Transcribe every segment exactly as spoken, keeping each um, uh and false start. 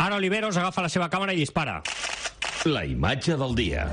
Ara Oliveros agafa la seva càmera i dispara. La imatge del dia.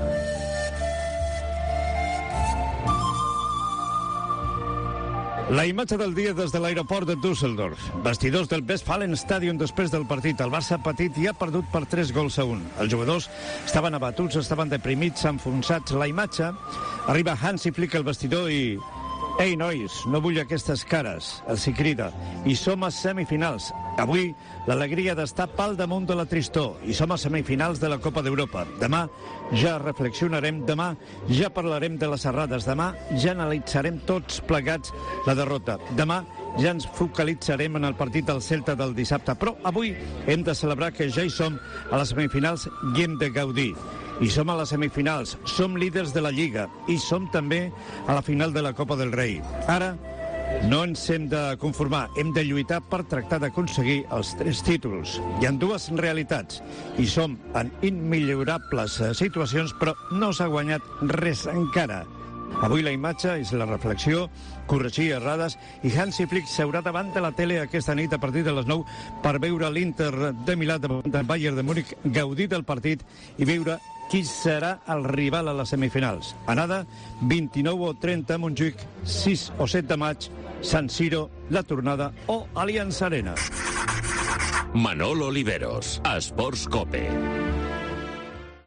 La imatge del dia des de l'aeroport de Düsseldorf. Vestidors del Westfalen Stadion després del partit. El Barça ha patit i ha perdut per tres gols a un. Els jugadors estaven abatuts, estaven deprimits, enfonsats. La imatge arriba Hansi Flick al vestidor i... Ei, nois, no vull aquestes cares. Els hi crida. I som a semifinals. Avui l'alegria d'estar pal damunt de la tristor. I som a semifinals de la Copa d'Europa. Demà ja reflexionarem. Demà ja parlarem de les errades. Demà ja analitzarem tots plegats la derrota. Demà ja ens focalitzarem en el partit del Celta del dissabte. Però avui hem de celebrar que ja hi som a les semifinals i hem de gaudir. I som a les semifinals, som líders de la Lliga i som també a la final de la Copa del Rei. Ara no ens hem de conformar, hem de lluitar per tractar d'aconseguir els tres títols. Hi ha dues realitats i som en immillorables situacions, però no s'ha guanyat res encara. Avui la imatge és la reflexió, corregir errades, i Hansi Flick seurà davant de la tele aquesta nit a partir de les nou per veure l'Inter de Milà davant del Bayern de Múnich, gaudir del partit i veure qui serà el rival a les semifinals. Anada, vint-i-nou o trenta a Montjuïc, sis o set de maig, San Siro, la tornada o Allianz Arena. Manolo Oliveros, Esports Cope.